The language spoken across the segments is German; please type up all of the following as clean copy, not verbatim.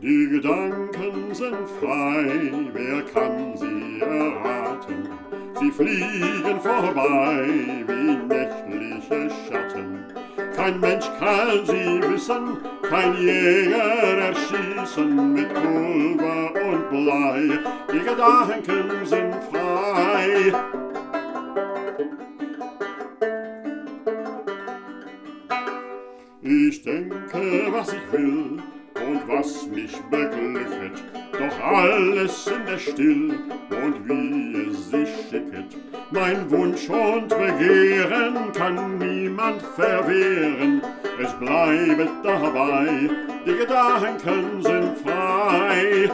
Die Gedanken sind frei, wer kann sie erraten? Sie fliegen vorbei wie nächtliche Schatten. Kein Mensch kann sie wissen, kein Jäger erschießen mit Pulver und Blei. Die Gedanken sind frei. Ich denke, was ich will und was mich beglücket, doch alles in der Still und wie es sich schicket. Mein Wunsch und Begehren kann niemand verwehren, es bleibet dabei, die Gedanken sind frei.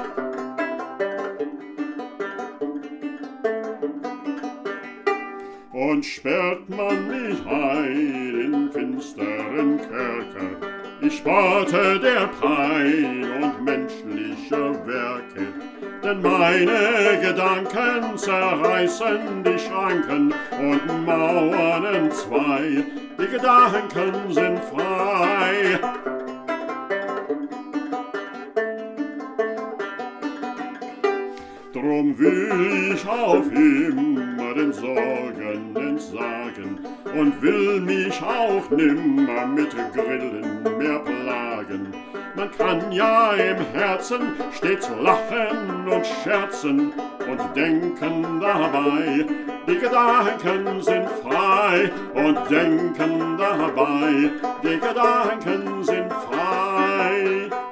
Und sperrt man mich ein in finsteren Kerker, ich sparte der Pein und menschlicher Werke, denn meine Gedanken zerreißen die Schranken und Mauern entzwei, die Gedanken sind frei. Drum will ich auf immer den Sorgen entsagen und will mich auch nimmer mit Grillen mehr plagen. Man kann ja im Herzen stets lachen und scherzen und denken dabei, die Gedanken sind frei, und denken dabei, die Gedanken sind frei.